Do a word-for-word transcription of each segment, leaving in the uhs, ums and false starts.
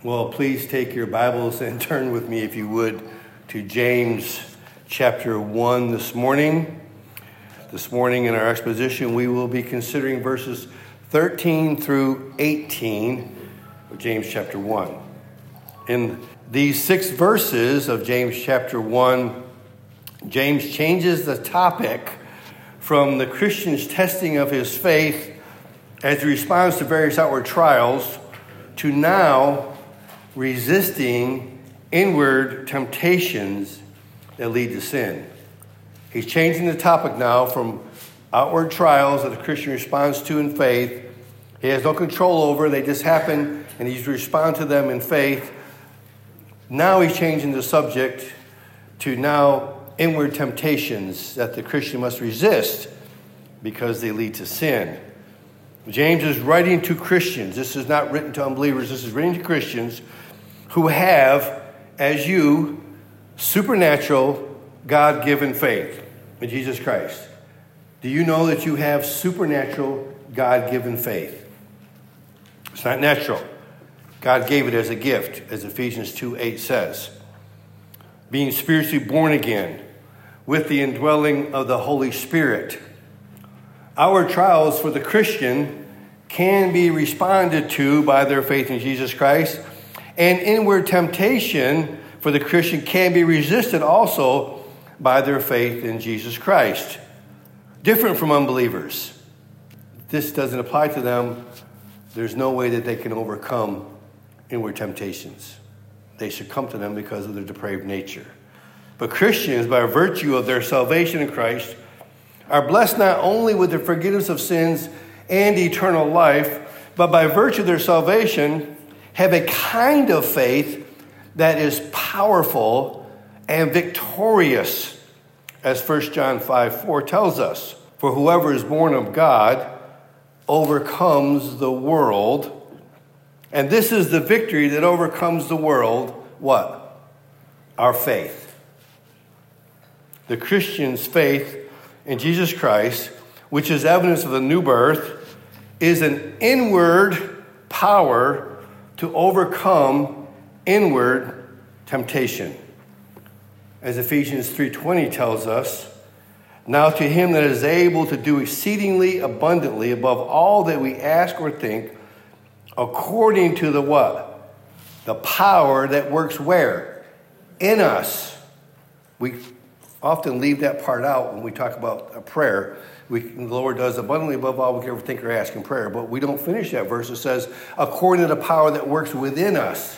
Well, please take your Bibles and turn with me, if you would, to James chapter one this morning. This morning in our exposition, we will be considering verses thirteen through eighteen of James chapter one. In these six verses of James chapter one, James changes the topic from the Christian's testing of his faith as he responds to various outward trials to now resisting inward temptations that lead to sin. He's changing the topic now from outward trials that the Christian responds to in faith. He has no control over. They just happen, and he's to respond to them in faith. Now he's changing the subject to now inward temptations that the Christian must resist because they lead to sin. James is writing to Christians. This is not written to unbelievers. This is written to Christians who have, as you, supernatural, God-given faith in Jesus Christ. Do you know that you have supernatural, God-given faith? It's not natural. God gave it as a gift, as Ephesians two eight says. Being spiritually born again with the indwelling of the Holy Spirit. Our trials for the Christian can be responded to by their faith in Jesus Christ, and inward temptation for the Christian can be resisted also by their faith in Jesus Christ. Different from unbelievers. This doesn't apply to them. There's no way that they can overcome inward temptations. They succumb to them because of their depraved nature. But Christians, by virtue of their salvation in Christ, are blessed not only with the forgiveness of sins and eternal life, but by virtue of their salvation, have a kind of faith that is powerful and victorious, as First John five four tells us. For whoever is born of God overcomes the world. And this is the victory that overcomes the world. What? Our faith. The Christian's faith in Jesus Christ, which is evidence of the new birth, is an inward power to overcome inward temptation. As Ephesians three twenty tells us, now to him that is able to do exceedingly abundantly above all that we ask or think, according to the what? The power that works where? In us. We often leave that part out when we talk about a prayer. We, the Lord does abundantly above all we can ever think or ask in prayer. But we don't finish that verse. It says, according to the power that works within us.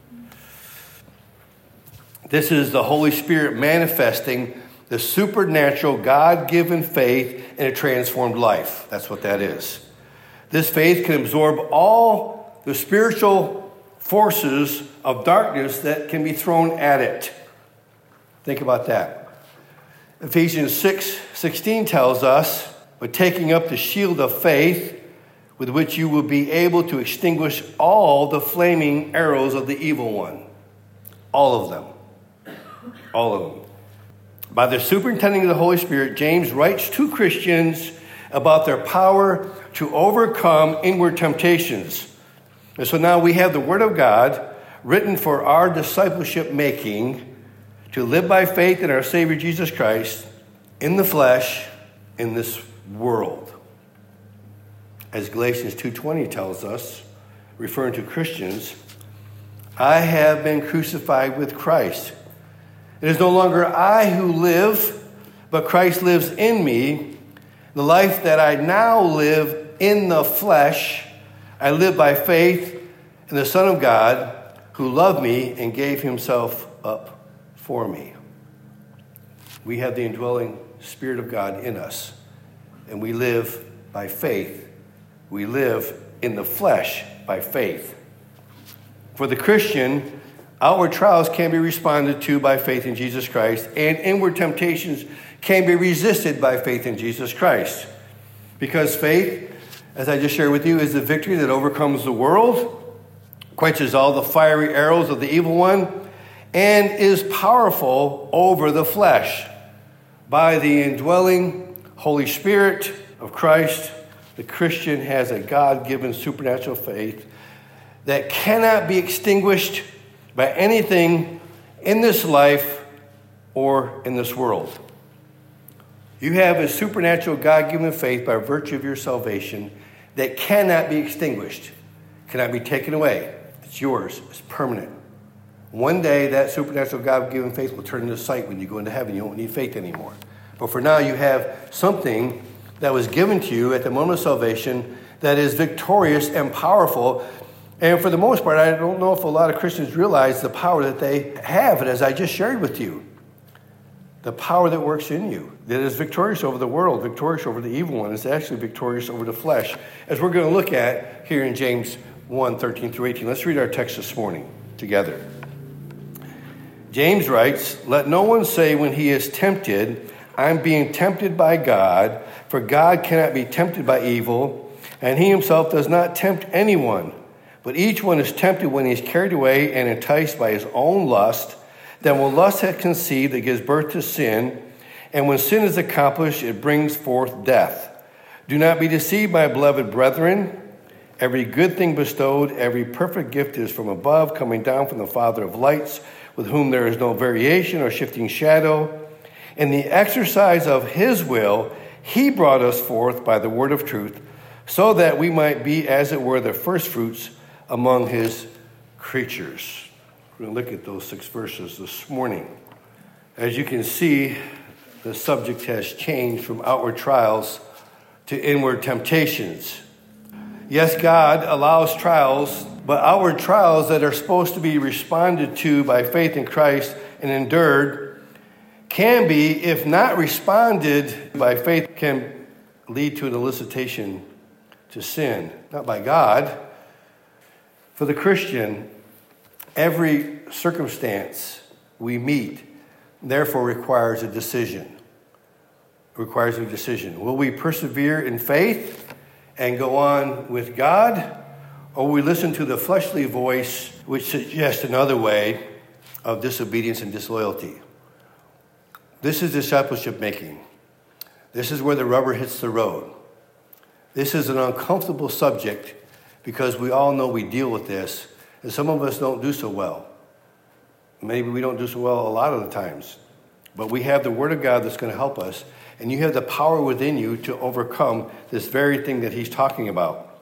This is the Holy Spirit manifesting the supernatural God-given faith in a transformed life. That's what that is. This faith can absorb all the spiritual forces of darkness that can be thrown at it. Think about that. Ephesians six sixteen tells us, but taking up the shield of faith, with which you will be able to extinguish all the flaming arrows of the evil one. All of them. All of them. By the superintending of the Holy Spirit, James writes to Christians about their power to overcome inward temptations. And so now we have the Word of God written for our discipleship making, to live by faith in our Savior Jesus Christ in the flesh in this world. As Galatians two twenty tells us, referring to Christians, I have been crucified with Christ. It is no longer I who live, but Christ lives in me. The life that I now live in the flesh, I live by faith in the Son of God, who loved me and gave himself up for me. We have the indwelling Spirit of God in us, and we live by faith. We live in the flesh by faith. For the Christian, outward trials can be responded to by faith in Jesus Christ, and inward temptations can be resisted by faith in Jesus Christ. Because faith, as I just shared with you, is the victory that overcomes the world, quenches all the fiery arrows of the evil one, and is powerful over the flesh. By the indwelling Holy Spirit of Christ, the Christian has a God-given supernatural faith that cannot be extinguished by anything in this life or in this world. You have a supernatural God-given faith by virtue of your salvation that cannot be extinguished, cannot be taken away. It's yours. It's permanent. One day, that supernatural God-given faith will turn into sight when you go into heaven. You don't need faith anymore. But for now, you have something that was given to you at the moment of salvation that is victorious and powerful. And for the most part, I don't know if a lot of Christians realize the power that they have. And as I just shared with you, the power that works in you, that is victorious over the world, victorious over the evil one, is actually victorious over the flesh, as we're going to look at here in James one, thirteen through eighteen. Let's read our text this morning together. James writes, "Let no one say when he is tempted, I'm being tempted by God, for God cannot be tempted by evil, and he himself does not tempt anyone. But each one is tempted when he is carried away and enticed by his own lust. Then when lust has conceived, it gives birth to sin. And when sin is accomplished, it brings forth death. Do not be deceived, my beloved brethren. Every good thing bestowed, every perfect gift is from above, coming down from the Father of lights, with whom there is no variation or shifting shadow. In the exercise of his will, he brought us forth by the word of truth, so that we might be, as it were, the first fruits among his creatures." We're going to look at those six verses this morning. As you can see, the subject has changed from outward trials to inward temptations. Yes, God allows trials, but outward trials that are supposed to be responded to by faith in Christ and endured can be, if not responded by faith, can lead to an elicitation to sin, not by God. For the Christian, every circumstance we meet, therefore, requires a decision. Requires a decision. Will we persevere in faith and go on with God, or will we listen to the fleshly voice which suggests another way of disobedience and disloyalty? This is discipleship making. This is where the rubber hits the road. This is an uncomfortable subject because we all know we deal with this, and some of us don't do so well. Maybe we don't do so well a lot of the times. But we have the Word of God that's going to help us, and you have the power within you to overcome this very thing that he's talking about.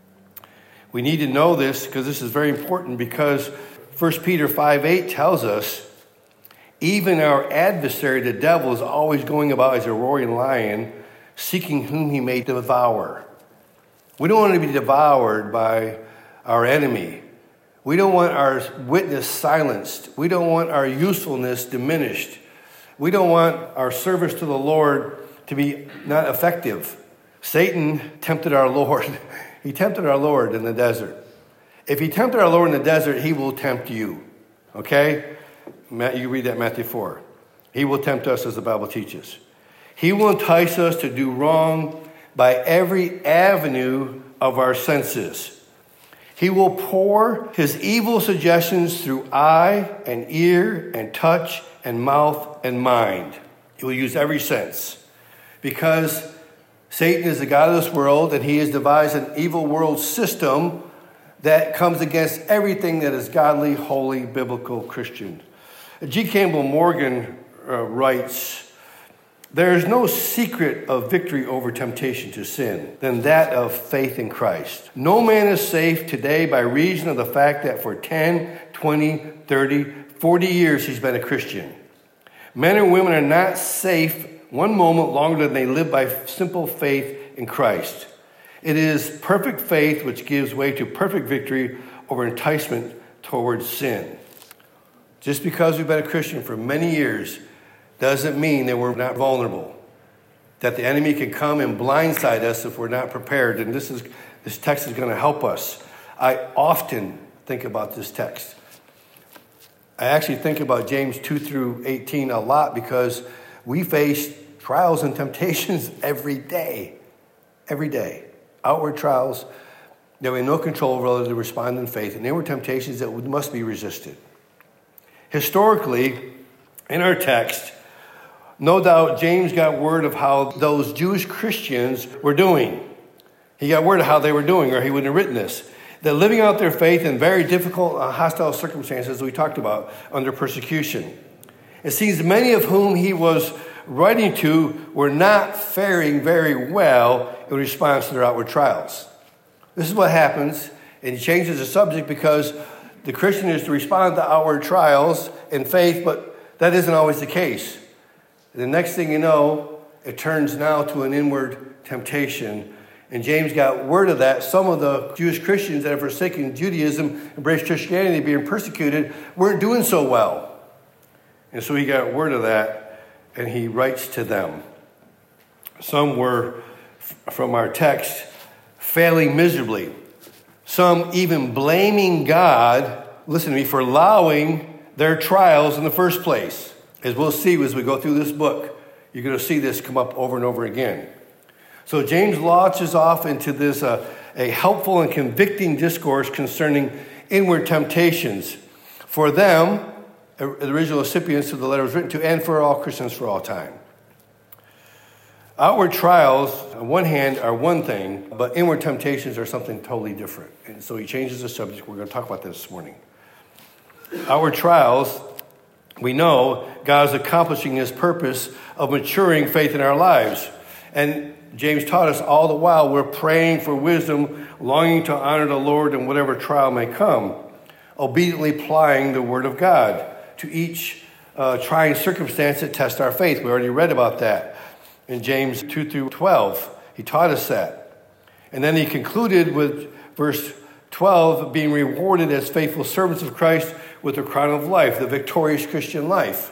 We need to know this because this is very important, because First Peter five eight tells us, even our adversary, the devil, is always going about as a roaring lion, seeking whom he may devour. We don't want to be devoured by our enemy. We don't want our witness silenced. We don't want our usefulness diminished. We don't want our service to the Lord to be not effective. Satan tempted our Lord. He tempted our Lord in the desert. If he tempted our Lord in the desert, he will tempt you. Okay? You read that in Matthew four. He will tempt us, as the Bible teaches. He will entice us to do wrong by every avenue of our senses. He will pour his evil suggestions through eye and ear and touch and mouth and mind. He will use every sense, because Satan is the god of this world, and he has devised an evil world system that comes against everything that is godly, holy, biblical, Christian. G. Campbell Morgan uh, writes, "There is no secret of victory over temptation to sin than that of faith in Christ. No man is safe today by reason of the fact that for ten, twenty, thirty, forty years he's been a Christian. Men and women are not safe one moment longer than they live by simple faith in Christ. It is perfect faith which gives way to perfect victory over enticement towards sin." Just because we've been a Christian for many years doesn't mean that we're not vulnerable, that the enemy can come and blindside us if we're not prepared. And this is this text is going to help us. I often think about this text. I actually think about James two through eighteen a lot, because we face trials and temptations every day. Every day. Outward trials that we have no control over to respond in faith. And they were temptations that must be resisted. Historically, in our text, no doubt James got word of how those Jewish Christians were doing. He got word of how they were doing, or he wouldn't have written this. that living out their faith in very difficult, uh, hostile circumstances we talked about under persecution. It seems many of whom he was writing to were not faring very well in response to their outward trials. This is what happens, and he changes the subject because the Christian is to respond to outward trials in faith, but that isn't always the case. And the next thing you know, it turns now to an inward temptation. And James got word of that. Some of the Jewish Christians that have forsaken Judaism, embraced Christianity, being persecuted, weren't doing so well. And so he got word of that, and he writes to them. Some were, from our text, failing miserably. Some even blaming God, listen to me, for allowing their trials in the first place. As we'll see as we go through this book, you're going to see this come up over and over again. So James launches off into this uh, a helpful and convicting discourse concerning inward temptations for them, the original recipients of the letter was written to, and for all Christians for all time. Outward trials, on one hand, are one thing, but inward temptations are something totally different. And so he changes the subject. We're going to talk about this this morning. Outward trials, we know God is accomplishing his purpose of maturing faith in our lives. And James taught us all the while we're praying for wisdom, longing to honor the Lord in whatever trial may come, obediently applying the word of God to each uh, trying circumstance that tests our faith. We already read about that in James two through twelve. He taught us that. And then he concluded with verse twelve, being rewarded as faithful servants of Christ with the crown of life, the victorious Christian life.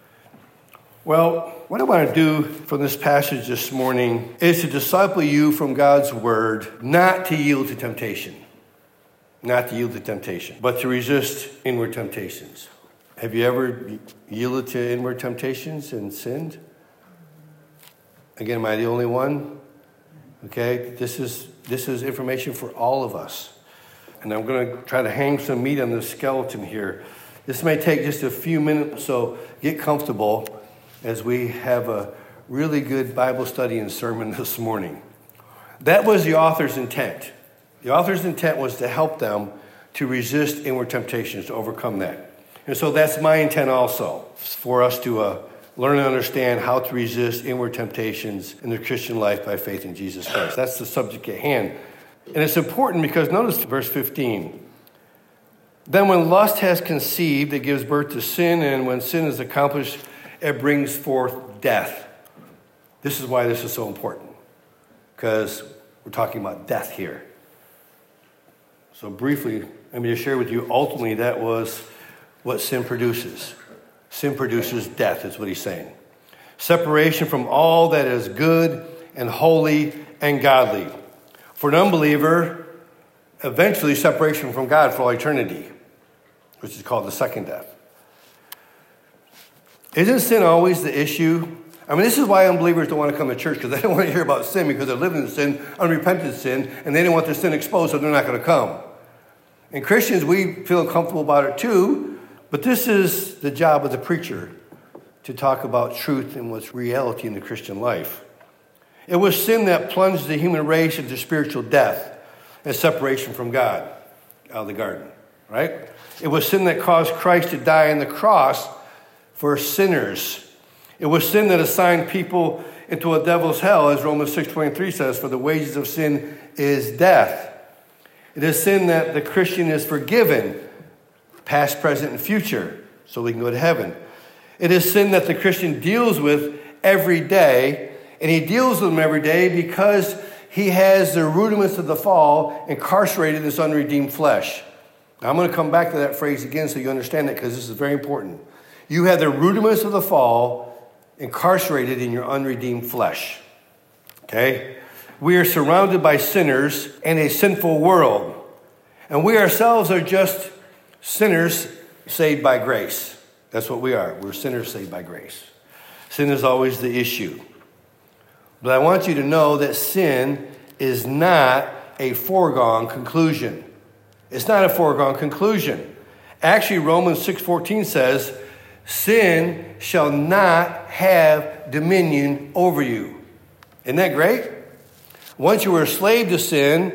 Well, what I want to do from this passage this morning is to disciple you from God's word, not to yield to temptation. Not to yield to temptation, but to resist inward temptations. Have you ever yielded to inward temptations and sinned? Again, am I the only one? Okay, this is this is information for all of us. And I'm going to try to hang some meat on the skeleton here. This may take just a few minutes, so get comfortable as we have a really good Bible study and sermon this morning. That was the author's intent. The author's intent was to help them to resist inward temptations, to overcome that. And so that's my intent also, for us to uh, learn and understand how to resist inward temptations in the Christian life by faith in Jesus Christ. That's the subject at hand. And it's important because notice verse fifteen. Then when lust has conceived, it gives birth to sin, and when sin is accomplished, it brings forth death. This is why this is so important, because we're talking about death here. So briefly, let me just share with you, ultimately that was what sin produces. Sin produces death, is what he's saying. Separation from all that is good and holy and godly. For an unbeliever, eventually separation from God for all eternity, which is called the second death. Isn't sin always the issue? I mean, this is why unbelievers don't want to come to church, because they don't want to hear about sin, because they're living in sin, unrepentant sin, and they don't want their sin exposed, so they're not going to come. And Christians, we feel comfortable about it too, but this is the job of the preacher, to talk about truth and what's reality in the Christian life. It was sin that plunged the human race into spiritual death and separation from God out of the garden, right? It was sin that caused Christ to die on the cross for sinners. It was sin that assigned people into a devil's hell, as Romans six twenty-three says, for the wages of sin is death. It is sin that the Christian is forgiven, past, present, and future, so we can go to heaven. It is sin that the Christian deals with every day, and he deals with them every day because he has the rudiments of the fall incarcerated in this unredeemed flesh. Now, I'm going to come back to that phrase again so you understand that, because this is very important. You have the rudiments of the fall incarcerated in your unredeemed flesh. Okay? We are surrounded by sinners and a sinful world. And we ourselves are just sinners saved by grace. That's what we are. We're sinners saved by grace. Sin is always the issue. But I want you to know that sin is not a foregone conclusion. It's not a foregone conclusion. Actually, Romans six fourteen says, sin shall not have dominion over you. Isn't that great? Once you were a slave to sin,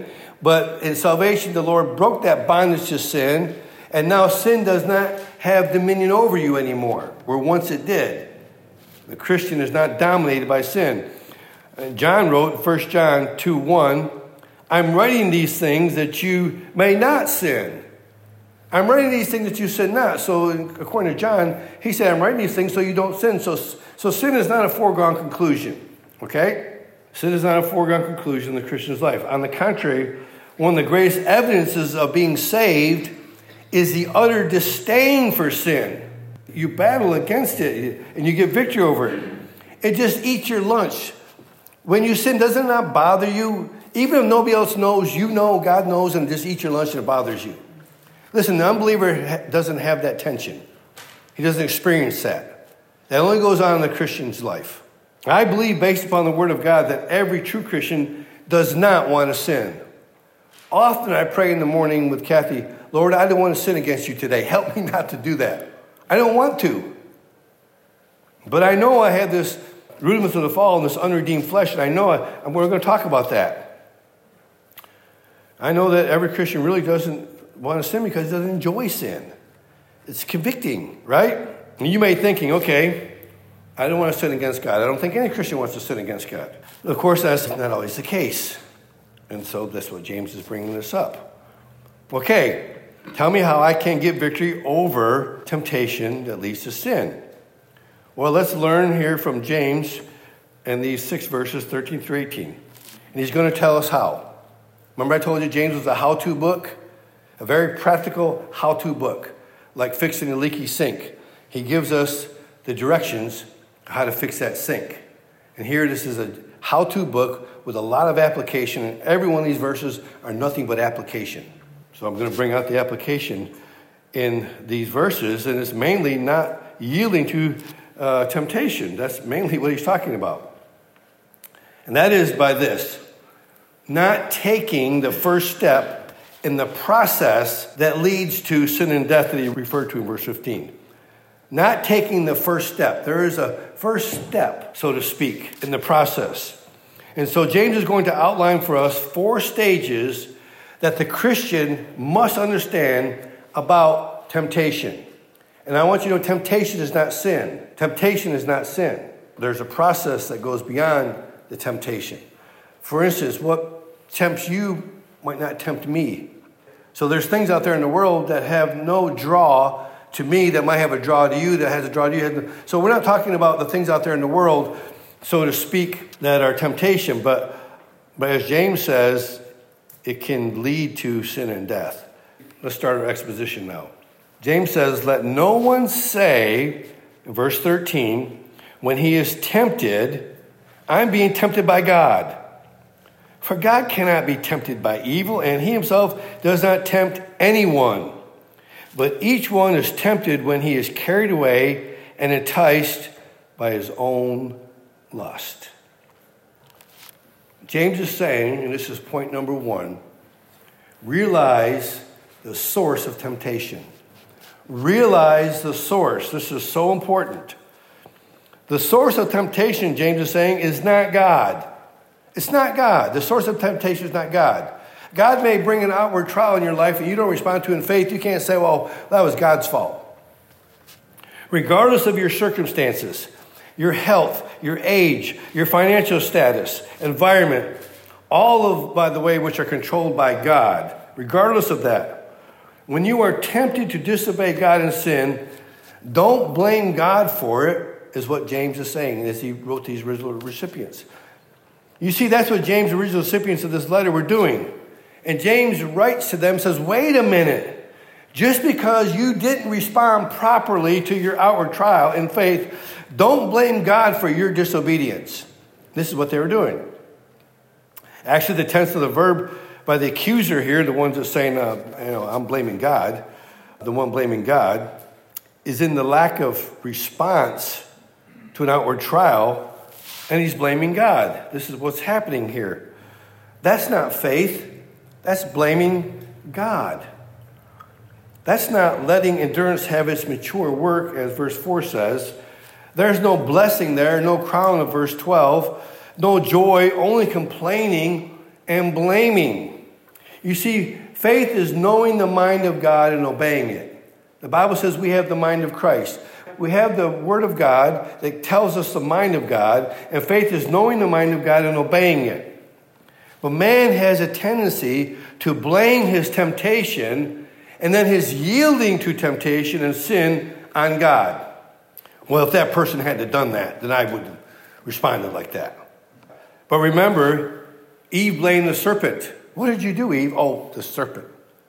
But in salvation, the Lord broke that bondage to sin, and now sin does not have dominion over you anymore, where once it did. The Christian is not dominated by sin. John wrote, First John two one, I'm writing these things that you may not sin. I'm writing these things that you sin not. So according to John, he said, I'm writing these things so you don't sin. So, so sin is not a foregone conclusion, okay? Sin is not a foregone conclusion in the Christian's life. On the contrary, one of the greatest evidences of being saved is the utter disdain for sin. You battle against it, and you get victory over it. It just eats your lunch. When you sin, does it not bother you? Even if nobody else knows, you know, God knows, and just eat your lunch and it bothers you. Listen, the unbeliever doesn't have that tension. He doesn't experience that. That only goes on in the Christian's life. I believe, based upon the Word of God, that every true Christian does not want to sin. Often I pray in the morning with Kathy, Lord, I don't want to sin against you today. Help me not to do that. I don't want to. But I know I have this rudiments of the fall and this unredeemed flesh, and I know I, and we're going to talk about that. I know that every Christian really doesn't want to sin because he doesn't enjoy sin. It's convicting, right? And you may be thinking, okay, I don't want to sin against God. I don't think any Christian wants to sin against God. Of course, that's not always the case. And so that's what James is bringing this up. Okay, tell me how I can get victory over temptation that leads to sin. Well, let's learn here from James and these six verses, thirteen through eighteen. And he's going to tell us how. Remember I told you James was a how-to book? A very practical how-to book, like fixing a leaky sink. He gives us the directions how to fix that sink. And here this is a how-to book with a lot of application, and every one of these verses are nothing but application. So I'm going to bring out the application in these verses, and it's mainly not yielding to uh, temptation. That's mainly what he's talking about. And that is by this, not taking the first step in the process that leads to sin and death that he referred to in verse fifteen. Not taking the first step. There is a first step, so to speak, in the process. And so James is going to outline for us four stages that the Christian must understand about temptation. And I want you to know temptation is not sin. Temptation is not sin. There's a process that goes beyond the temptation. For instance, what tempts you might not tempt me. So there's things out there in the world that have no draw to me that might have a draw to you, that has a draw to you. So we're not talking about the things out there in the world, so to speak, that are temptation. But, but as James says, it can lead to sin and death. Let's start our exposition now. James says, let no one say, in verse thirteen, when he is tempted, I'm being tempted by God. For God cannot be tempted by evil, and he himself does not tempt anyone. But each one is tempted when he is carried away and enticed by his own lust. James is saying, and this is point number one, realize the source of temptation. Realize the source. This is so important. The source of temptation, James is saying, is not God. It's not God. The source of temptation is not God. God may bring an outward trial in your life and you don't respond to it in faith. You can't say, well, that was God's fault. Regardless of your circumstances, your health, your age, your financial status, environment, all of, by the way, which are controlled by God, regardless of that, when you are tempted to disobey God and sin, don't blame God for it, is what James is saying as he wrote these original recipients. You see, that's what James, the original recipients of this letter, were doing. And James writes to them, says, wait a minute. Just because you didn't respond properly to your outward trial in faith, don't blame God for your disobedience. This is what they were doing. Actually, the tense of the verb by the accuser here, the ones that saying, uh, you know, I'm blaming God, the one blaming God, is in the lack of response to an outward trial, and he's blaming God. This is what's happening here. That's not faith. That's blaming God. That's not letting endurance have its mature work, as verse four says. There's no blessing there, no crown of verse twelve, no joy, only complaining and blaming. You see, faith is knowing the mind of God and obeying it. The Bible says we have the mind of Christ. We have the Word of God that tells us the mind of God, and faith is knowing the mind of God and obeying it. But man has a tendency to blame his temptation and then his yielding to temptation and sin on God. Well, if that person hadn't done that, then I wouldn't have responded like that. But remember, Eve blamed the serpent. What did you do, Eve? Oh, the serpent.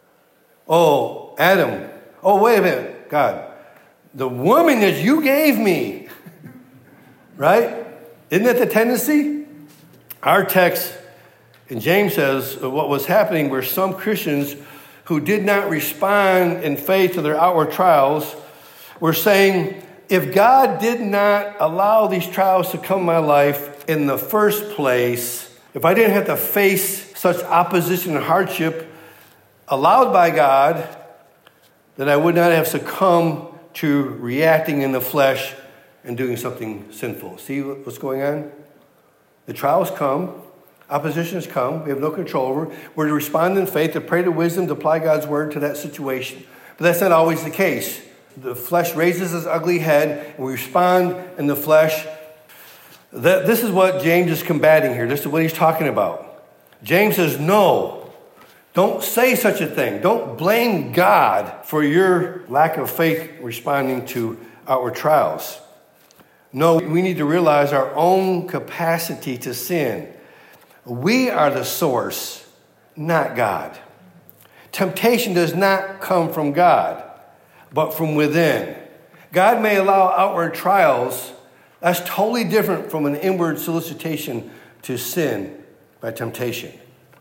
Oh, Adam. Oh, wait a minute, God. The woman that you gave me. Right? Isn't that the tendency? Our text in James says what was happening were some Christians who did not respond in faith to their outward trials were saying, if God did not allow these trials to come in my life in the first place, if I didn't have to face such opposition and hardship allowed by God, then I would not have succumbed to reacting in the flesh and doing something sinful. See what's going on? The trials come. Oppositions come. We have no control over. We're to respond in faith, to pray to wisdom, to apply God's word to that situation. But that's not always the case. The flesh raises its ugly head, and we respond in the flesh. That, this is what James is combating here. This is what he's talking about. James says, no, don't say such a thing. Don't blame God for your lack of faith responding to our trials. No, we need to realize our own capacity to sin. We are the source, not God. Temptation does not come from God, but from within. God may allow outward trials. That's totally different from an inward solicitation to sin by temptation.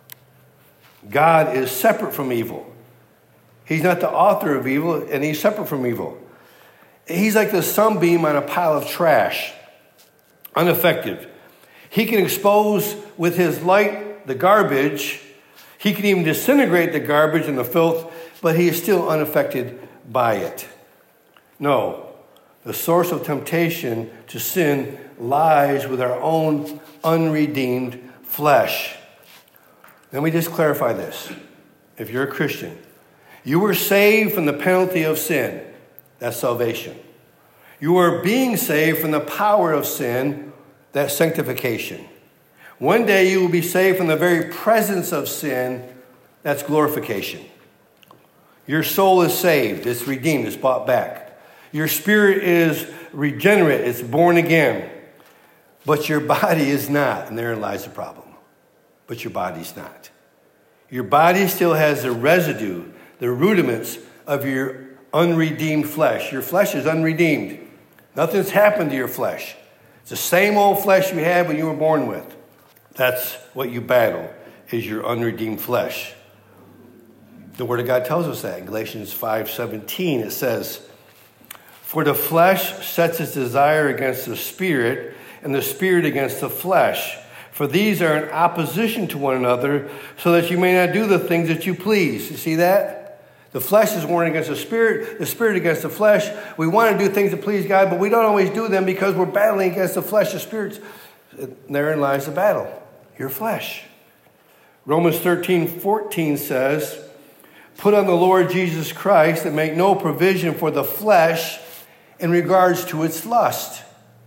God is separate from evil. He's not the author of evil, and he's separate from evil. He's like the sunbeam on a pile of trash, ineffective. He can expose with his light the garbage. He can even disintegrate the garbage and the filth, but he is still unaffected by it. No, the source of temptation to sin lies with our own unredeemed flesh. Let me just clarify this. If you're a Christian, you were saved from the penalty of sin. That's salvation. You are being saved from the power of sin. That's sanctification. One day you will be saved from the very presence of sin. That's glorification. Your soul is saved. It's redeemed. It's bought back. Your spirit is regenerate. It's born again. But your body is not. And therein lies the problem. But your body's not. Your body still has the residue, the rudiments of your unredeemed flesh. Your flesh is unredeemed. Nothing's happened to your flesh. It's the same old flesh you had when you were born with. That's what you battle, is your unredeemed flesh. The Word of God tells us that in Galatians five seventeen. It says, for the flesh sets its desire against the spirit, and the spirit against the flesh. For these are in opposition to one another, so that you may not do the things that you please. You see that? The flesh is warring against the spirit, the spirit against the flesh. We want to do things that please God, but we don't always do them because we're battling against the flesh, the spirits. Therein lies the battle, your flesh. Romans thirteen fourteen says, put on the Lord Jesus Christ and make no provision for the flesh in regards to its lust.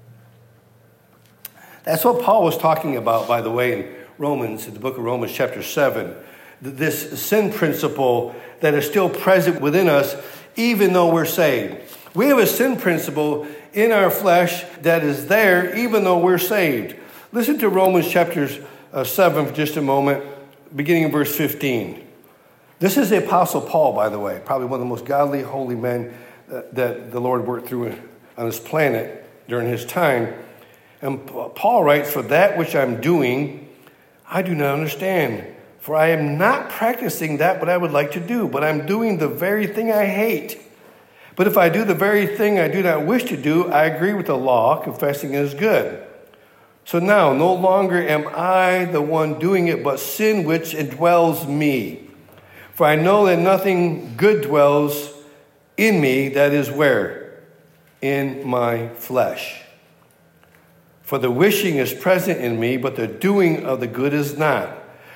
That's what Paul was talking about, by the way, in Romans, in the book of Romans, chapter seven. This sin principle that is still present within us, even though we're saved. We have a sin principle in our flesh that is there, even though we're saved. Listen to Romans chapter seven for just a moment, beginning in verse fifteen. This is the Apostle Paul, by the way, probably one of the most godly, holy men that the Lord worked through on this planet during his time. And Paul writes, for that which I'm doing, I do not understand. For I am not practicing that what I would like to do, but I'm doing the very thing I hate. But if I do the very thing I do not wish to do, I agree with the law, confessing it is good. So now, no longer am I the one doing it, but sin which indwells me. For I know that nothing good dwells in me, that is where? In my flesh. For the wishing is present in me, but the doing of the good is not.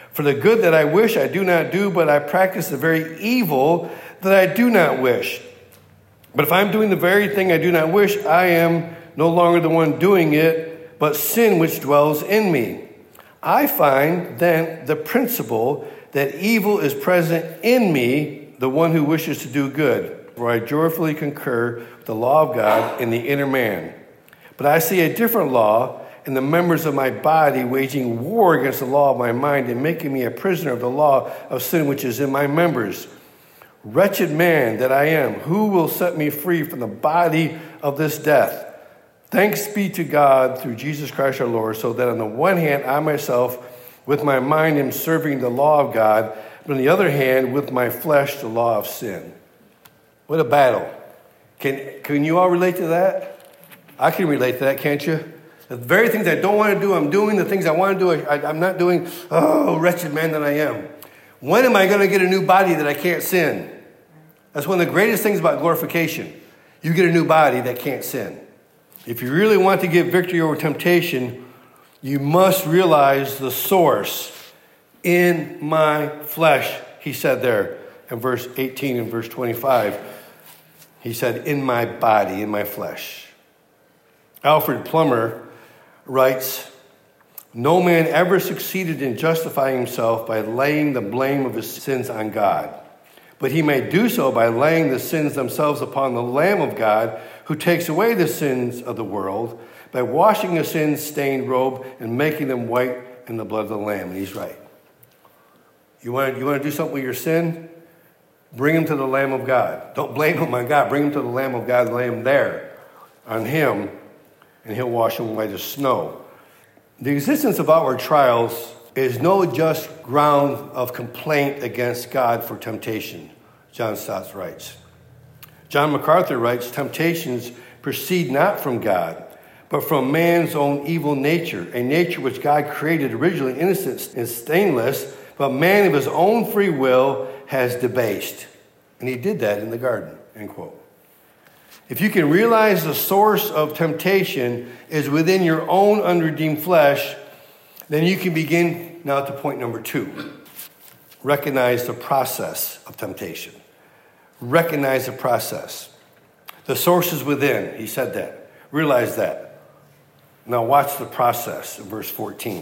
For the good that I wish I do not do, but I practice the very evil that I do not wish. But if I'm doing the very thing I do not wish, I am no longer the one doing it, but sin which dwells in me. I find then the principle that evil is present in me, the one who wishes to do good. For I joyfully concur with the law of God in the inner man. But I see a different law in the members of my body, waging war against the law of my mind and making me a prisoner of the law of sin which is in my members. Wretched man that I am, who will set me free from the body of this death? Thanks be to God through Jesus Christ our Lord, so that on the one hand I myself with my mind am serving the law of God, but on the other hand with my flesh the law of sin. What a battle. Can, can you all relate to that? I can relate to that, can't you? The very things I don't want to do, I'm doing. The things I want to do, I, I'm not doing. Oh, wretched man that I am. When am I going to get a new body that I can't sin? That's one of the greatest things about glorification. You get a new body that can't sin. If you really want to get victory over temptation, you must realize the source. In my flesh, he said there in verse eighteen and verse twenty-five. He said, in my body, in my flesh. Alfred Plummer writes, no man ever succeeded in justifying himself by laying the blame of his sins on God. But he may do so by laying the sins themselves upon the Lamb of God, who takes away the sins of the world, by washing the sin-stained robe and making them white in the blood of the Lamb. And he's right. You want to, you want to do something with your sin? Bring him to the Lamb of God. Don't blame him on God. Bring him to the Lamb of God. Lay him there on him, and he'll wash them white as snow. The existence of outward trials is no just ground of complaint against God for temptation, John Stott writes. John MacArthur writes, temptations proceed not from God, but from man's own evil nature, a nature which God created originally innocent and stainless, but man of his own free will has debased. And he did that in the garden, end quote. If you can realize the source of temptation is within your own unredeemed flesh, then you can begin now to point number two. Recognize the process of temptation. Recognize the process. The source is within. He said that. Realize that. Now watch the process in verse fourteen.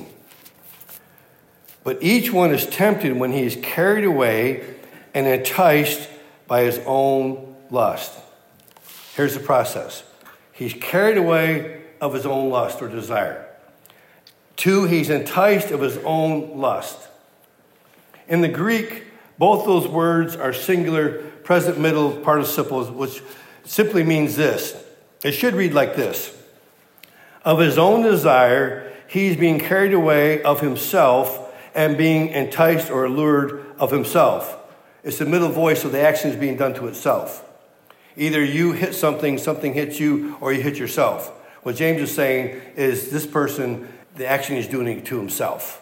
But each one is tempted when he is carried away and enticed by his own lust. Here's the process. He's carried away of his own lust or desire. Two, he's enticed of his own lust. In the Greek, both those words are singular, present middle participles, which simply means this. It should read like this. Of his own desire, he's being carried away of himself and being enticed or allured of himself. It's the middle voice, so the action is being done to itself. Either you hit something, something hits you, or you hit yourself. What James is saying is this person, the action is doing it to himself.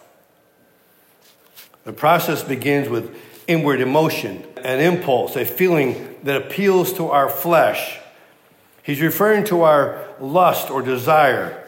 The process begins with inward emotion, an impulse, a feeling that appeals to our flesh. He's referring to our lust or desire.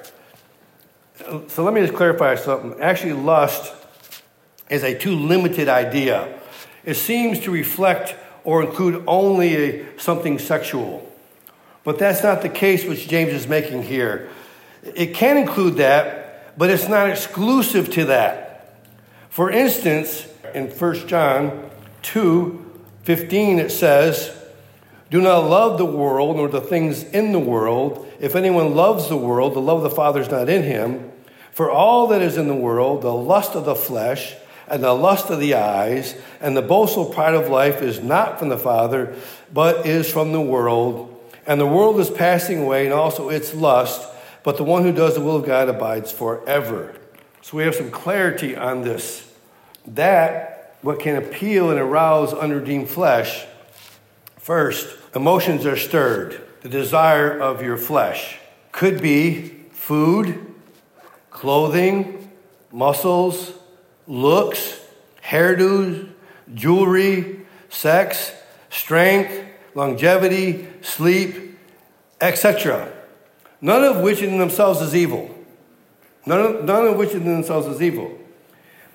So let me just clarify something. Actually, lust is a too limited idea. It seems to reflect or include only a, something sexual. But that's not the case which James is making here. It can include that, but it's not exclusive to that. For instance, in First John two fifteen, it says, do not love the world nor the things in the world. If anyone loves the world, the love of the Father is not in him. For all that is in the world, the lust of the flesh, and the lust of the eyes, and the boastful pride of life is not from the Father, but is from the world. And the world is passing away, and also its lust, but the one who does the will of God abides forever. So we have some clarity on this. That, what can appeal and arouse unredeemed flesh, first, emotions are stirred. The desire of your flesh could be food, clothing, muscles, looks, hairdos, jewelry, sex, strength, longevity, sleep, et cetera. None of which in themselves is evil. None of, none of which in themselves is evil.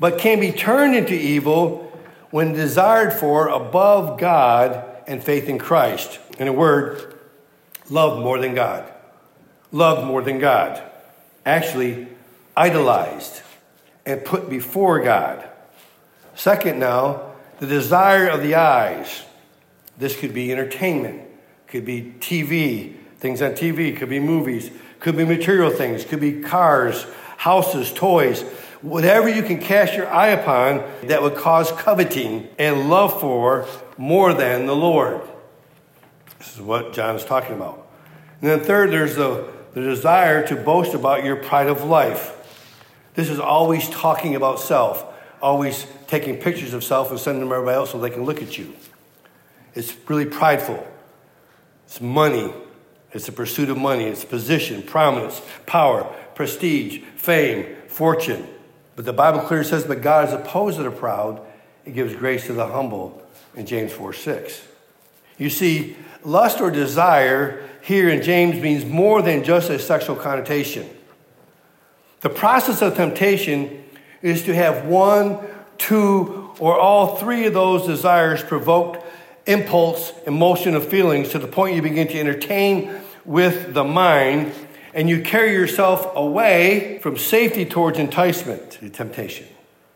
but can be turned into evil when desired for above God and faith in Christ. In a word, love more than God. Love more than God. Actually, idolized and put before God. Second now, the desire of the eyes. This could be entertainment, could be T V, things on T V, could be movies, could be material things, could be cars, houses, toys, whatever you can cast your eye upon that would cause coveting and love for more than the Lord. This is what John is talking about. And then third, there's the, the desire to boast about your pride of life. This is always talking about self, always taking pictures of self and sending them to everybody else so they can look at you. It's really prideful. It's money. It's the pursuit of money. It's position, prominence, power, prestige, fame, fortune. But the Bible clearly says, but God is opposed to the proud. It gives grace to the humble in James four six. You see, lust or desire here in James means more than just a sexual connotation. The process of temptation is to have one, two, or all three of those desires provoked impulse, emotion, and feelings to the point you begin to entertain with the mind, and you carry yourself away from safety towards enticement, to temptation.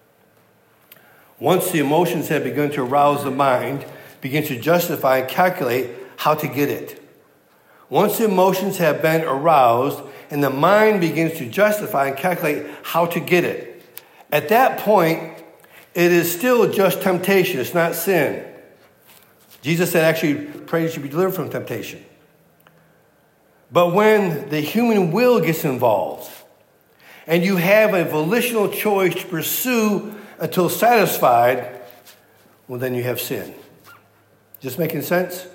Once the emotions have begun to arouse the mind, begin to justify and calculate how to get it. Once the emotions have been aroused and the mind begins to justify and calculate how to get it, at that point, it is still just temptation. It's not sin. Jesus said, actually, pray you should be delivered from temptation. But when the human will gets involved and you have a volitional choice to pursue until satisfied, well, then you have sin. Just making sense?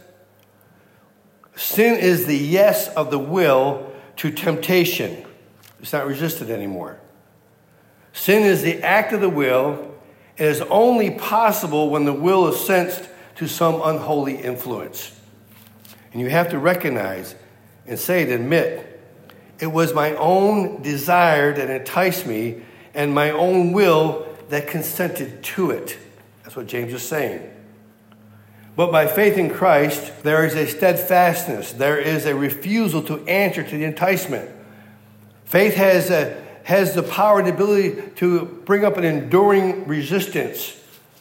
Sin is the yes of the will to temptation. It's not resisted anymore. Sin is the act of the will. It is only possible when the will is sensed to some unholy influence. And you have to recognize and say and admit, it was my own desire that enticed me and my own will that consented to it. That's what James is saying. But by faith in Christ, there is a steadfastness. There is a refusal to answer to the enticement. Faith has, a, has the power and ability to bring up an enduring resistance.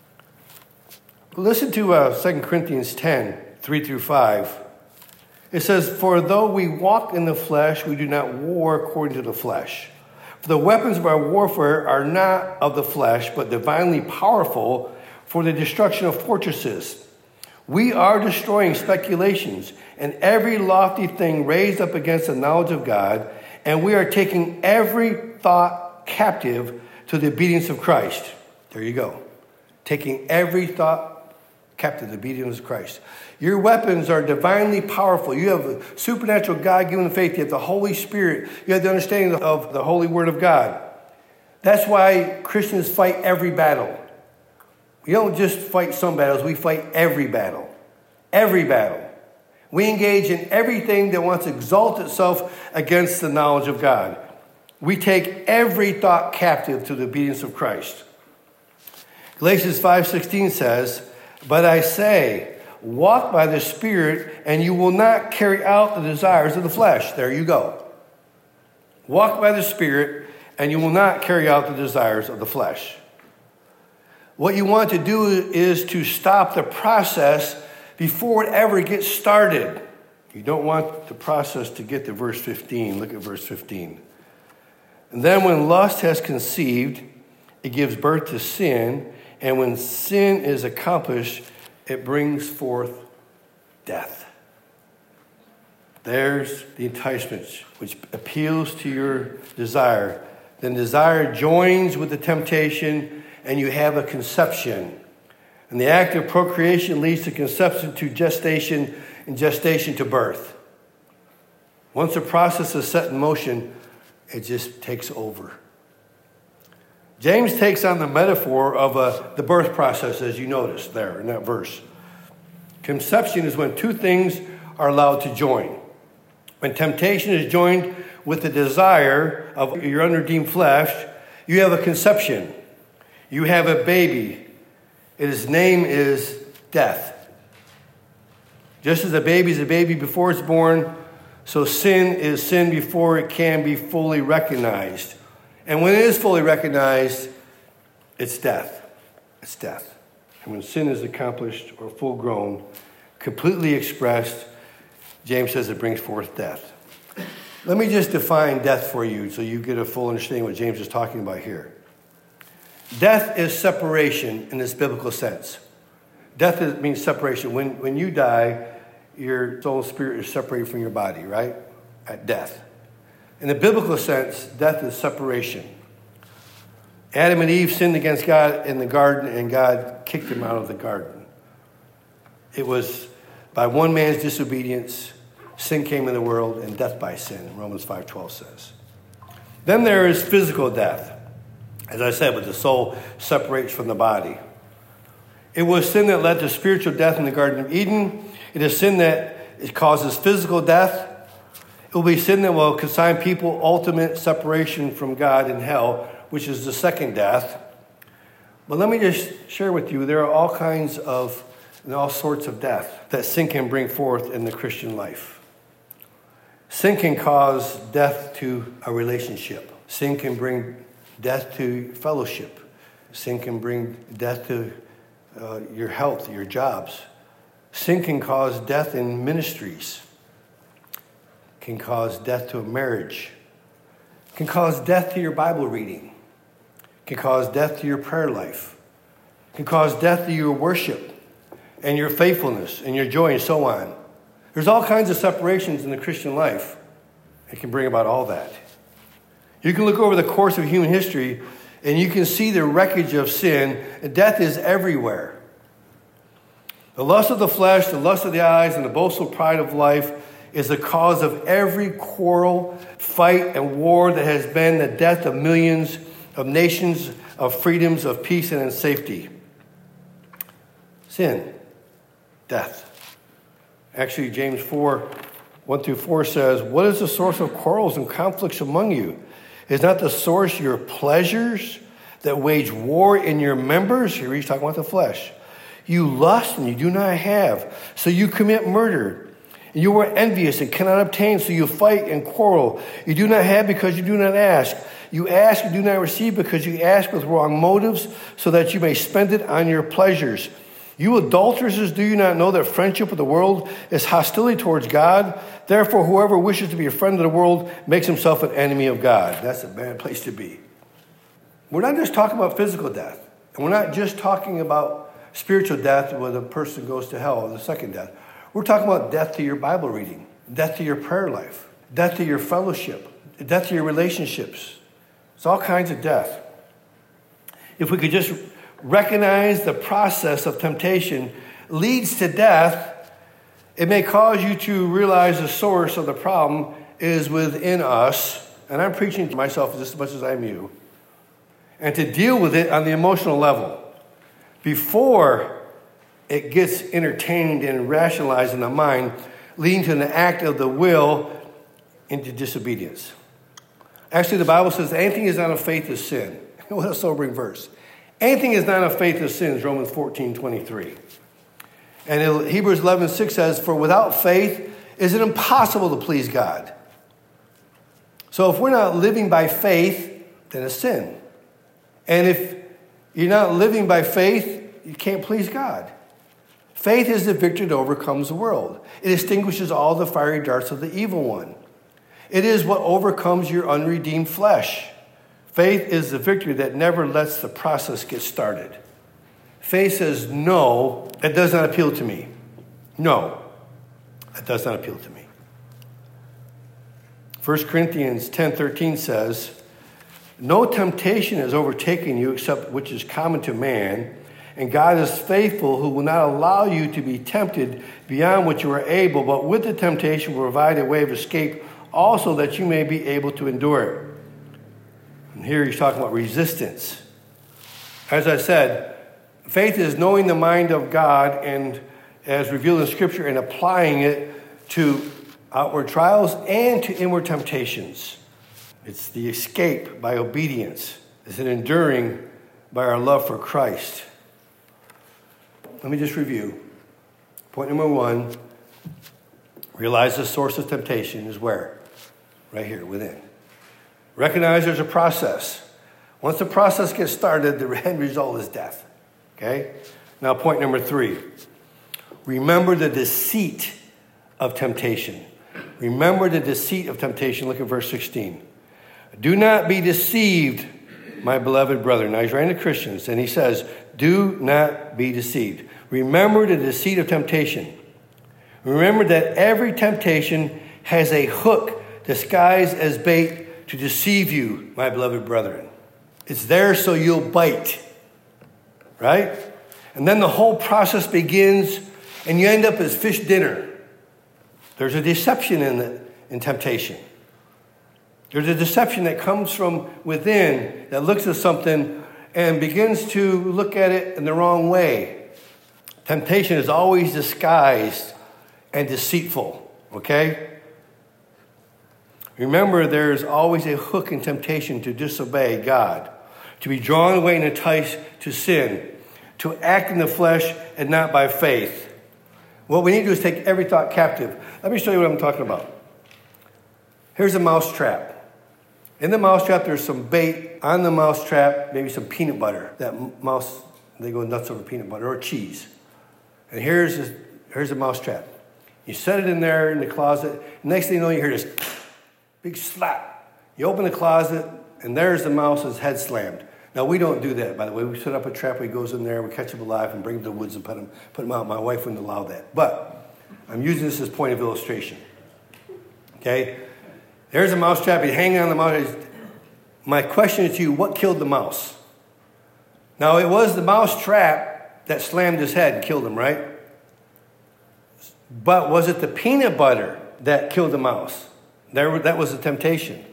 Listen to uh, Second Corinthians ten, three through five. It says, for though we walk in the flesh, we do not war according to the flesh. For the weapons of our warfare are not of the flesh, but divinely powerful for the destruction of fortresses. We are destroying speculations and every lofty thing raised up against the knowledge of God, and we are taking every thought captive to the obedience of Christ. There you go. Taking every thought captive to the obedience of Christ. Your weapons are divinely powerful. You have a supernatural God-given faith. You have the Holy Spirit. You have the understanding of the Holy Word of God. That's why Christians fight every battle. We don't just fight some battles. We fight every battle. Every battle. We engage in everything that wants to exalt itself against the knowledge of God. We take every thought captive to the obedience of Christ. Galatians five sixteen says, but I say, walk by the Spirit, and you will not carry out the desires of the flesh. There you go. Walk by the Spirit, and you will not carry out the desires of the flesh. What you want to do is to stop the process before it ever gets started. You don't want the process to get to verse fifteen. Look at verse fifteen. And then when lust has conceived, it gives birth to sin. And when sin is accomplished, it brings forth death. There's the enticement, which appeals to your desire. Then desire joins with the temptation, and you have a conception. And the act of procreation leads to conception to gestation, and gestation to birth. Once the process is set in motion, it just takes over. James takes on the metaphor of uh, the birth process, as you notice there in that verse. Conception is when two things are allowed to join. When temptation is joined with the desire of your unredeemed flesh, you have a conception. You have a baby, and his name is death. Just as a baby is a baby before it's born, so sin is sin before it can be fully recognized. And when it is fully recognized, it's death. It's death. And when sin is accomplished or full grown, completely expressed, James says it brings forth death. Let me just define death for you so you get a full understanding of what James is talking about here. Death is separation in this biblical sense. Death is, means separation. When, when you die, your soul and spirit is separated from your body, right? At death. In the biblical sense, death is separation. Adam and Eve sinned against God in the garden, and God kicked them out of the garden. It was by one man's disobedience, sin came in the world, and death by sin, Romans five twelve says. Then there is physical death. As I said, but the soul separates from the body. It was sin that led to spiritual death in the Garden of Eden. It is sin that it causes physical death. It will be sin that will consign people ultimate separation from God in hell, which is the second death. But let me just share with you, there are all kinds of, and all sorts of death that sin can bring forth in the Christian life. Sin can cause death to a relationship. Sin can bring death to fellowship. Sin can bring death to uh, your health, your jobs. Sin can cause death in ministries. Can cause death to a marriage. Can cause death to your Bible reading. Can cause death to your prayer life. Can cause death to your worship and your faithfulness and your joy and so on. There's all kinds of separations in the Christian life that can bring about all that. You can look over the course of human history and you can see the wreckage of sin. Death is everywhere. The lust of the flesh, the lust of the eyes, and the boastful pride of life is the cause of every quarrel, fight, and war that has been the death of millions of nations, of freedoms, of peace, and in safety. Sin, death. Actually, James four, one through four says, "What is the source of quarrels and conflicts among you? Is not the source your pleasures that wage war in your members?" Here he's talking about the flesh. "You lust and you do not have, so you commit murder. You are envious and cannot obtain, so you fight and quarrel. You do not have because you do not ask. You ask and do not receive because you ask with wrong motives, so that you may spend it on your pleasures. You adulteresses, do you not know that friendship with the world is hostility towards God? Therefore, whoever wishes to be a friend of the world makes himself an enemy of God." That's a bad place to be. We're not just talking about physical death. And we're not just talking about spiritual death where the person goes to hell, or the second death. We're talking about death to your Bible reading, death to your prayer life, death to your fellowship, death to your relationships. It's all kinds of death. If we could just recognize the process of temptation leads to death, it may cause you to realize the source of the problem is within us. And I'm preaching to myself just as much as I'm you. And to deal with it on the emotional level before it gets entertained and rationalized in the mind, leading to an act of the will into disobedience. Actually, the Bible says anything is not of faith is sin. What a sobering verse. Anything is not of faith is sin, Romans fourteen twenty-three. And Hebrews eleven six says, "For without faith is it impossible to please God." So if we're not living by faith, then it's sin. And if you're not living by faith, you can't please God. Faith is the victory that overcomes the world. It extinguishes all the fiery darts of the evil one. It is what overcomes your unredeemed flesh. Faith is the victory that never lets the process get started. Faith says, no, that does not appeal to me. No, that does not appeal to me. First Corinthians ten thirteen says, "No temptation has overtaken you except which is common to man. And God is faithful, who will not allow you to be tempted beyond what you are able, but with the temptation will provide a way of escape also, that you may be able to endure it." And here he's talking about resistance. As I said, faith is knowing the mind of God and as revealed in Scripture and applying it to outward trials and to inward temptations. It's the escape by obedience. It's an enduring by our love for Christ. Let me just review. Point number one, realize the source of temptation is where? Right here, within. Recognize there's a process. Once the process gets started, the end result is death. Okay? Now, point number three. Remember the deceit of temptation. Remember the deceit of temptation. Look at verse sixteen. Do not be deceived, my beloved brother. Now, he's writing to Christians, and he says, do not be deceived. Remember the deceit of temptation. Remember that every temptation has a hook disguised as bait to deceive you, my beloved brethren. It's there so you'll bite, right? And then the whole process begins, and you end up as fish dinner. There's a deception in the, in temptation. There's a deception that comes from within that looks at something and begins to look at it in the wrong way. Temptation is always disguised and deceitful, okay? Remember, there's always a hook in temptation to disobey God, to be drawn away and enticed to sin, to act in the flesh and not by faith. What we need to do is take every thought captive. Let me show you what I'm talking about. Here's a mouse trap. In the mouse trap, there's some bait. On the mouse trap, maybe some peanut butter. That mouse, they go nuts over peanut butter or cheese. And here's a, here's a mouse trap. You set it in there in the closet. Next thing you know, you hear this big slap. You open the closet, and there's the mouse's head slammed. Now, we don't do that, by the way. We set up a trap where he goes in there, we catch him alive, and bring him to the woods and put him, put him out. My wife wouldn't allow that. But I'm using this as a point of illustration. Okay? There's a mouse trap. He's hanging on the mouse. My question is to you, what killed the mouse? Now, it was the mouse trap that slammed his head and killed him, right? But was it the peanut butter that killed the mouse? There, that was the temptation.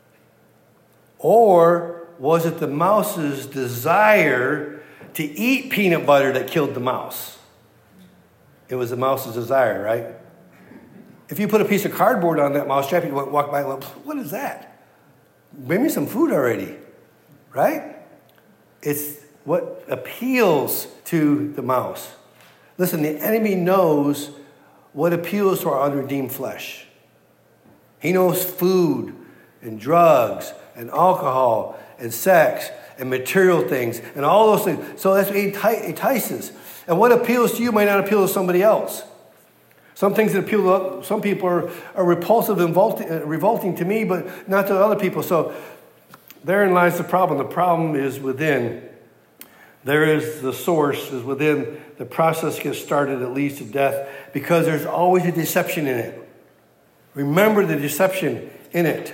Or was it the mouse's desire to eat peanut butter that killed the mouse? It was the mouse's desire, right? If you put a piece of cardboard on that mouse trap, you walk by and go, what is that? Bring me some food already, right? It's what appeals to the mouse. Listen, the enemy knows what appeals to our unredeemed flesh. He knows food and drugs and alcohol and sex and material things and all those things. So that's what he entices. And what appeals to you might not appeal to somebody else. Some things that appeal to some people are, are repulsive and revolting to me, but not to other people. So therein lies the problem. The problem is within. There is the source is within. The process gets started, it leads to death because there's always a deception in it. Remember the deception in it.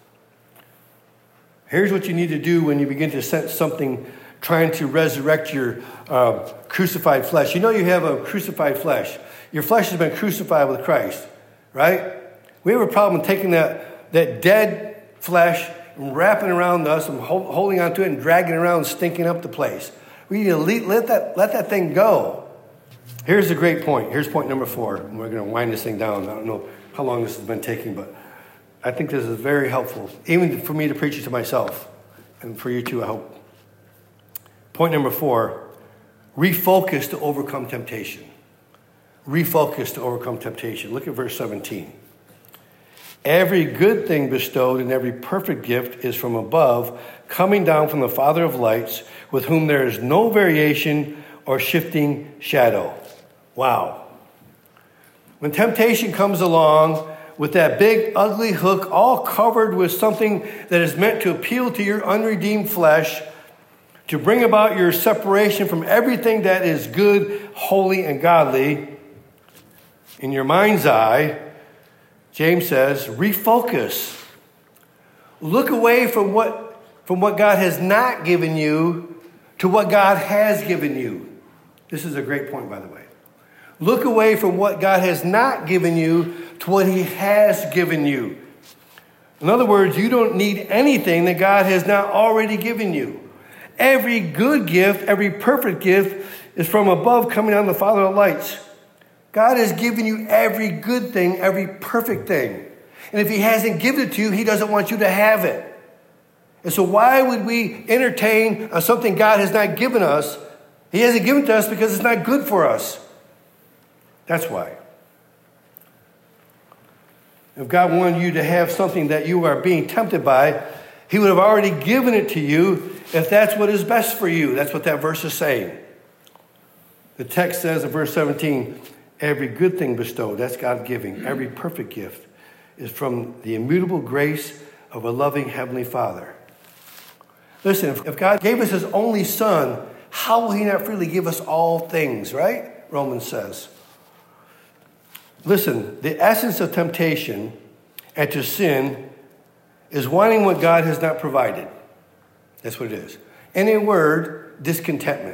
Here's what you need to do when you begin to sense something trying to resurrect your uh, crucified flesh. You know you have a crucified flesh. Your flesh has been crucified with Christ, right? We have a problem taking that, that dead flesh and wrapping around us and hold, holding onto it and dragging it around and stinking up the place. We need to let, let, that, let that thing go. Here's a great point. Here's point number four. And we're going to wind this thing down. I don't know how long this has been taking, but I think this is very helpful, even for me to preach it to myself, and for you too, I hope. Point number four, refocus to overcome temptation. Refocus to overcome temptation. Look at verse seventeen. Every good thing bestowed and every perfect gift is from above, coming down from the Father of lights, with whom there is no variation or shifting shadow. Wow. When temptation comes along with that big, ugly hook, all covered with something that is meant to appeal to your unredeemed flesh, to bring about your separation from everything that is good, holy, and godly, in your mind's eye, James says, refocus. Look away from what, from what God has not given you to what God has given you. This is a great point, by the way. Look away from what God has not given you to what he has given you. In other words, you don't need anything that God has not already given you. Every good gift, every perfect gift is from above, coming down the Father of lights. God has given you every good thing, every perfect thing. And if he hasn't given it to you, he doesn't want you to have it. And so why would we entertain on something God has not given us? He hasn't given it to us because it's not good for us. That's why. If God wanted you to have something that you are being tempted by, he would have already given it to you if that's what is best for you. That's what that verse is saying. The text says in verse seventeen, every good thing bestowed, that's God giving, every perfect gift is from the immutable grace of a loving Heavenly Father. Listen, if God gave us his only Son, how will he not freely give us all things, right? Romans says. Listen, the essence of temptation and to sin is wanting what God has not provided. That's what it is. In a word, discontentment.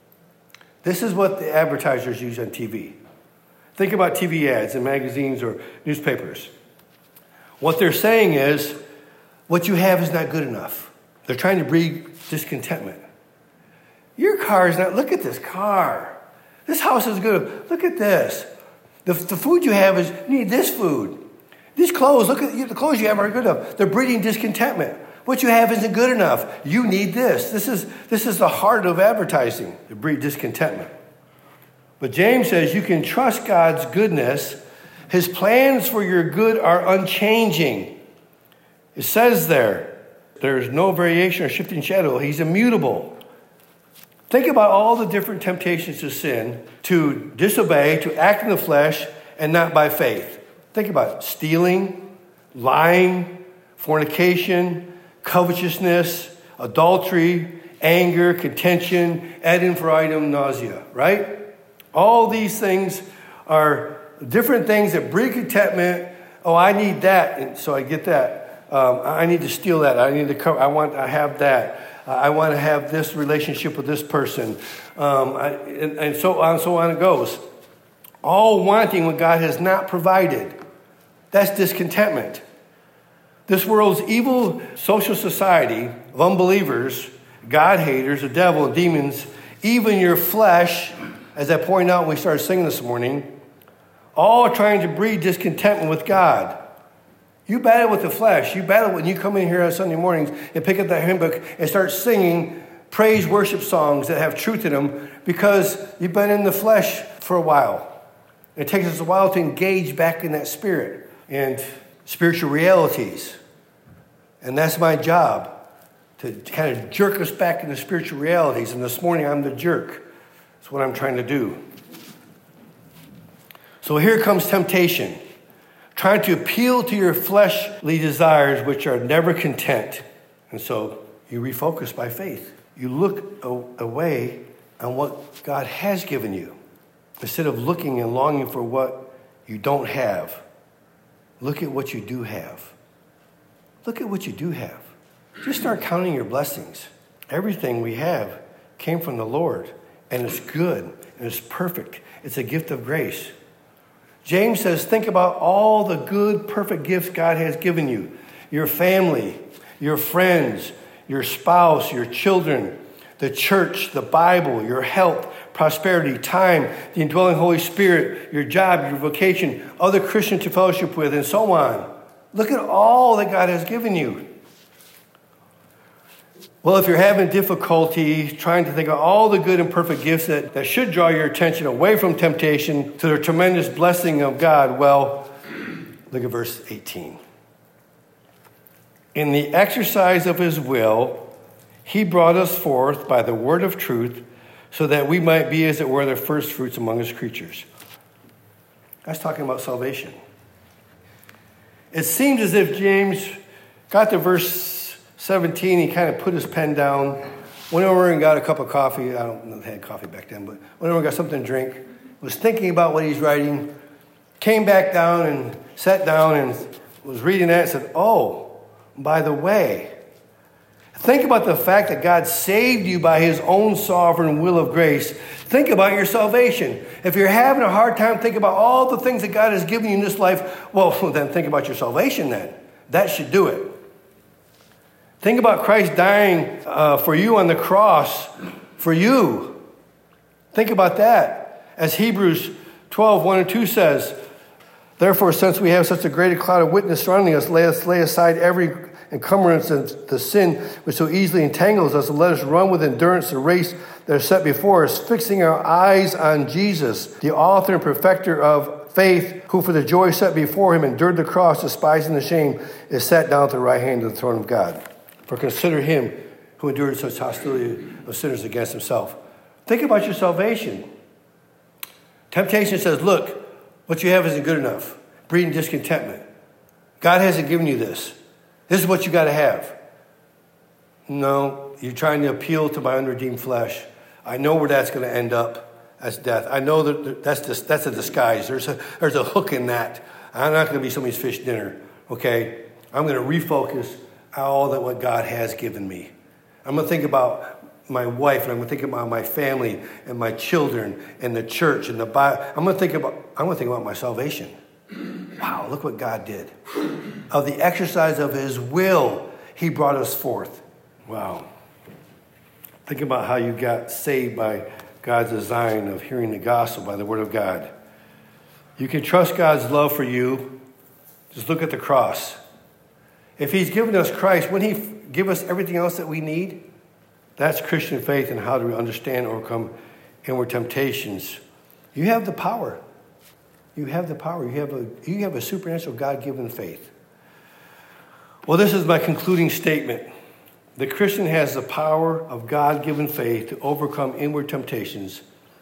This is what the advertisers use on T V. Think about T V ads in magazines or newspapers. What they're saying is, what you have is not good enough. They're trying to breed discontentment. Your car is not, look at this car. This house is good. Look at this. The, the food you have is, you need this food. These clothes, look at the clothes you have are good enough. They're breeding discontentment. What you have isn't good enough. You need this. This is, this is the heart of advertising, to breed discontentment. But James says you can trust God's goodness. His plans for your good are unchanging. It says there, there's no variation or shifting shadow. He's immutable. Think about all the different temptations to sin, to disobey, to act in the flesh, and not by faith. Think about it. Stealing, lying, fornication, covetousness, adultery, anger, contention, ad infinitum nausea, right? All these things are different things that breed contentment. Oh, I need that, and so I get that. Um, I need to steal that. I need to cover. I want. I have that. Uh, I want to have this relationship with this person, um, I, and, and so on, so on it goes. All wanting what God has not provided. That's discontentment. This world's evil social society of unbelievers, God haters, the devil, and demons, even your flesh, as I pointed out when we started singing this morning, all trying to breed discontentment with God. You battle with the flesh. You battle when you come in here on Sunday mornings and pick up that hymn book and start singing praise worship songs that have truth in them because you've been in the flesh for a while. It takes us a while to engage back in that spirit and spiritual realities. And that's my job, to kind of jerk us back into spiritual realities. And this morning I'm the jerk. That's what I'm trying to do. So here comes temptation. Trying to appeal to your fleshly desires, which are never content. And so you refocus by faith. You look away on what God has given you. Instead of looking and longing for what you don't have, look at what you do have. Look at what you do have. Just start counting your blessings. Everything we have came from the Lord, and it's good, and it's perfect. It's a gift of grace. James says, think about all the good, perfect gifts God has given you. Your family, your friends, your spouse, your children, the church, the Bible, your health, prosperity, time, the indwelling Holy Spirit, your job, your vocation, other Christians to fellowship with, and so on. Look at all that God has given you. Well, if you're having difficulty trying to think of all the good and perfect gifts that, that should draw your attention away from temptation to the tremendous blessing of God, well, look at verse eighteen. In the exercise of his will, he brought us forth by the word of truth so that we might be, as it were, the first fruits among his creatures. That's talking about salvation. It seems as if James got to verse seventeen, he kind of put his pen down, went over and got a cup of coffee. I don't know if they had coffee back then, but went over and got something to drink, was thinking about what he's writing, came back down and sat down and was reading that and said, oh, by the way, think about the fact that God saved you by his own sovereign will of grace. Think about your salvation. If you're having a hard time thinking about all the things that God has given you in this life, well, then think about your salvation then. That should do it. Think about Christ dying uh, for you on the cross, for you. Think about that. As Hebrews twelve, one and two says, therefore, since we have such a great cloud of witness surrounding us, let us lay aside every encumbrance and the sin which so easily entangles us, and let us run with endurance the race that is set before us, fixing our eyes on Jesus, the author and perfecter of faith, who for the joy set before him endured the cross, despising the shame, is sat down at the right hand of the throne of God. For consider him who endured such hostility of sinners against himself. Think about your salvation. Temptation says, look, what you have isn't good enough. Breeding discontentment. God hasn't given you this. This is what you got to have. No, you're trying to appeal to my unredeemed flesh. I know where that's going to end up as death. I know that that's just, that's a disguise. There's a, there's a hook in that. I'm not going to be somebody's fish dinner, okay? I'm going to refocus on all that what God has given me. I'm going to think about my wife, and I'm going to think about my family and my children and the church and the Bible. I'm going to think about I'm going to think about my salvation. Wow, look what God did. Of the exercise of his will, he brought us forth. Wow. Think about how you got saved by God's design of hearing the gospel by the word of God. You can trust God's love for you. Just look at the cross. If he's given us Christ, wouldn't he give us everything else that we need? That's Christian faith and how to understand and overcome inward temptations. You have the power. You have the power. You have a, you have a supernatural God-given faith. Well, this is my concluding statement. The Christian has the power of God-given faith to overcome inward temptations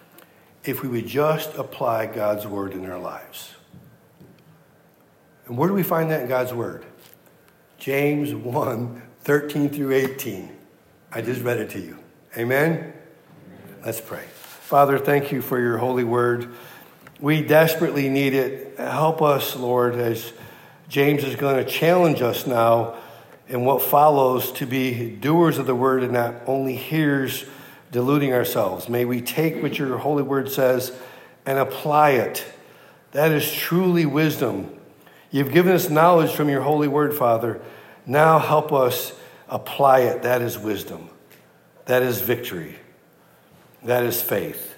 if we would just apply God's word in our lives. And where do we find that in God's word? James one, thirteen through eighteen. I just read it to you. Amen? Let's pray. Father, thank you for your holy word. We desperately need it. Help us, Lord, as James is going to challenge us now in what follows to be doers of the word and not only hearers, deluding ourselves. May we take what your holy word says and apply it. That is truly wisdom. You've given us knowledge from your holy word, Father. Now help us apply it. That is wisdom. That is victory. That is faith.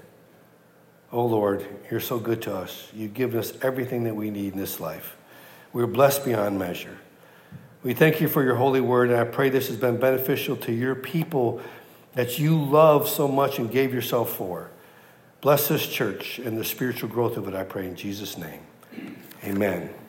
Oh, Lord, you're so good to us. You've given us everything that we need in this life. We're blessed beyond measure. We thank you for your holy word, and I pray this has been beneficial to your people that you love so much and gave yourself for. Bless this church and the spiritual growth of it, I pray in Jesus' name. Amen.